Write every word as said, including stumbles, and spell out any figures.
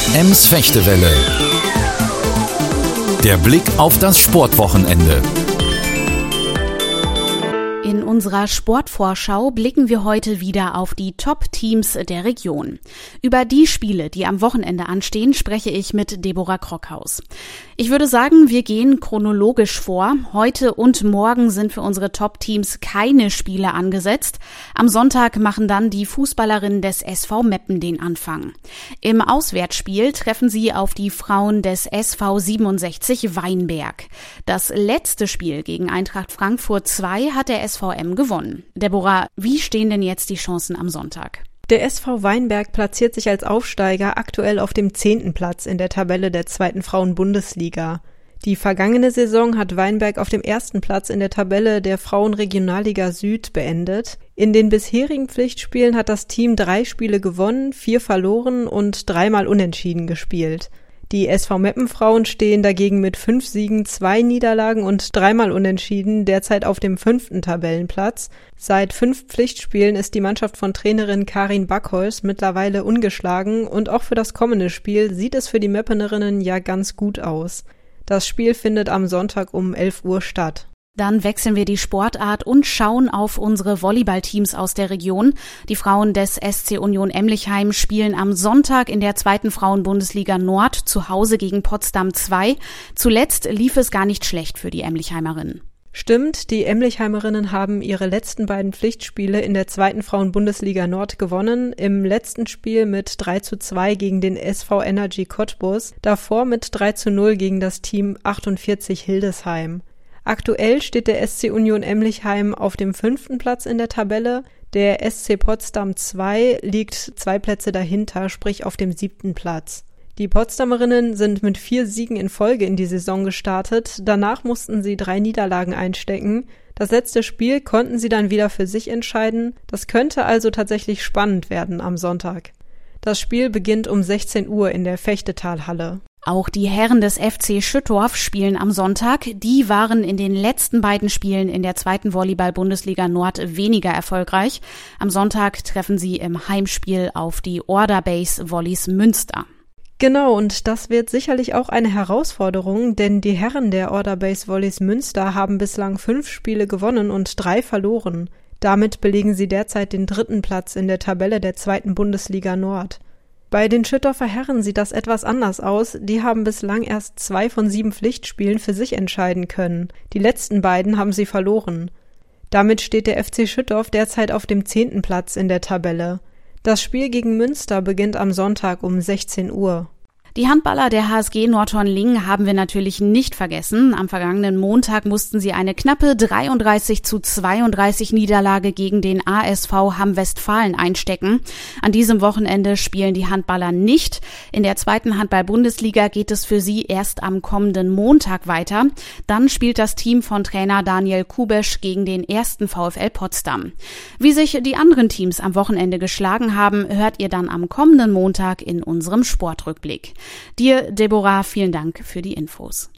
Ems Fechtewelle. Der Blick auf das Sportwochenende. In unserer Sportvorschau blicken wir heute wieder auf die Top-Teams der Region. Über die Spiele, die am Wochenende anstehen, spreche ich mit Deborah Krockhaus. Ich würde sagen, wir gehen chronologisch vor. Heute und morgen sind für unsere Top-Teams keine Spiele angesetzt. Am Sonntag machen dann die Fußballerinnen des S V Meppen den Anfang. Im Auswärtsspiel treffen sie auf die Frauen des S V siebenundsechzig Weinberg. Das letzte Spiel gegen Eintracht Frankfurt zwei hat der S V M gewonnen. Deborah, wie stehen denn jetzt die Chancen am Sonntag? Der S V Weinberg platziert sich als Aufsteiger aktuell auf dem zehnten Platz in der Tabelle der zweiten Frauen-Bundesliga. Die vergangene Saison hat Weinberg auf dem ersten Platz in der Tabelle der Frauen-Regionalliga Süd beendet. In den bisherigen Pflichtspielen hat das Team drei Spiele gewonnen, vier verloren und dreimal unentschieden gespielt. Die S V Meppen-Frauen stehen dagegen mit fünf Siegen, zwei Niederlagen und dreimal Unentschieden derzeit auf dem fünften Tabellenplatz. Seit fünf Pflichtspielen ist die Mannschaft von Trainerin Karin Backholz mittlerweile ungeschlagen und auch für das kommende Spiel sieht es für die Meppenerinnen ja ganz gut aus. Das Spiel findet am Sonntag um elf Uhr statt. Dann wechseln wir die Sportart und schauen auf unsere Volleyballteams aus der Region. Die Frauen des S C Union Emlichheim spielen am Sonntag in der zweiten Frauen-Bundesliga Nord zu Hause gegen Potsdam zwei. Zuletzt lief es gar nicht schlecht für die Emlichheimerinnen. Stimmt, die Emlichheimerinnen haben ihre letzten beiden Pflichtspiele in der zweiten Frauen-Bundesliga Nord gewonnen. Im letzten Spiel mit drei zu zwei gegen den S V Energy Cottbus, davor mit drei zu null gegen das Team achtundvierzig Hildesheim. Aktuell steht der S C Union Emlichheim auf dem fünften Platz in der Tabelle. Der S C Potsdam zwei liegt zwei Plätze dahinter, sprich auf dem siebten Platz. Die Potsdamerinnen sind mit vier Siegen in Folge in die Saison gestartet. Danach mussten sie drei Niederlagen einstecken. Das letzte Spiel konnten sie dann wieder für sich entscheiden. Das könnte also tatsächlich spannend werden am Sonntag. Das Spiel beginnt um sechzehn Uhr in der Fechtetalhalle. Auch die Herren des F C Schüttorf spielen am Sonntag. Die waren in den letzten beiden Spielen in der zweiten Volleyball-Bundesliga Nord weniger erfolgreich. Am Sonntag treffen sie im Heimspiel auf die Order Base Volleys Münster. Genau, und das wird sicherlich auch eine Herausforderung, denn die Herren der Order Base Volleys Münster haben bislang fünf Spiele gewonnen und drei verloren. Damit belegen sie derzeit den dritten Platz in der Tabelle der zweiten Bundesliga Nord. Bei den Schüttorfer Herren sieht das etwas anders aus. Die haben bislang erst zwei von sieben Pflichtspielen für sich entscheiden können. Die letzten beiden haben sie verloren. Damit steht der F C Schüttorf derzeit auf dem zehnten Platz in der Tabelle. Das Spiel gegen Münster beginnt am Sonntag um sechzehn Uhr. Die Handballer der H S G Nordhorn-Lingen haben wir natürlich nicht vergessen. Am vergangenen Montag mussten sie eine knappe dreiunddreißig zu zweiunddreißig Niederlage gegen den A S V Hamm-Westfalen einstecken. An diesem Wochenende spielen die Handballer nicht. In der zweiten Handball-Bundesliga geht es für sie erst am kommenden Montag weiter. Dann spielt das Team von Trainer Daniel Kubesch gegen den ersten VfL Potsdam. Wie sich die anderen Teams am Wochenende geschlagen haben, hört ihr dann am kommenden Montag in unserem Sportrückblick. Dir, Deborah, vielen Dank für die Infos.